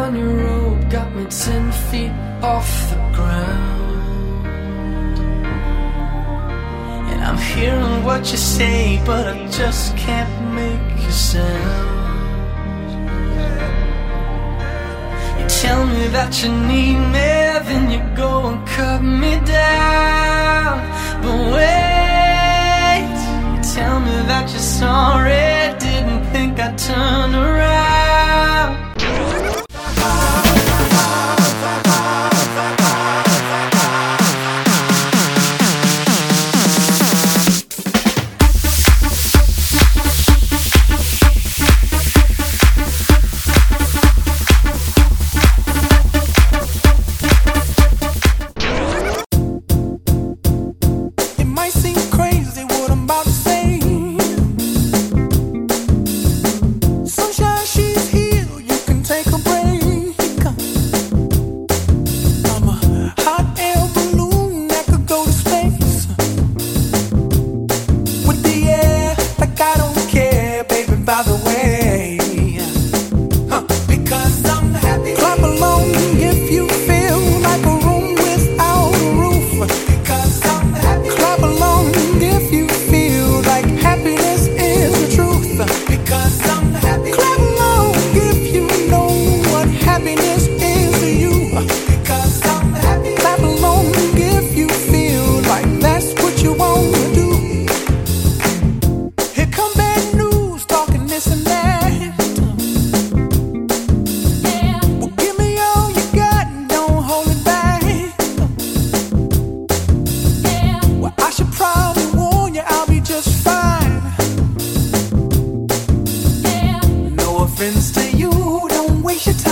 funny road got me 10 feet off the ground. And I'm hearing what you say, but I just can't make a sound. You tell me that you need me, then you go and cut me down. But wait, you tell me that you're sorry, didn't think I'd turn around. Friends to you, don't waste your time.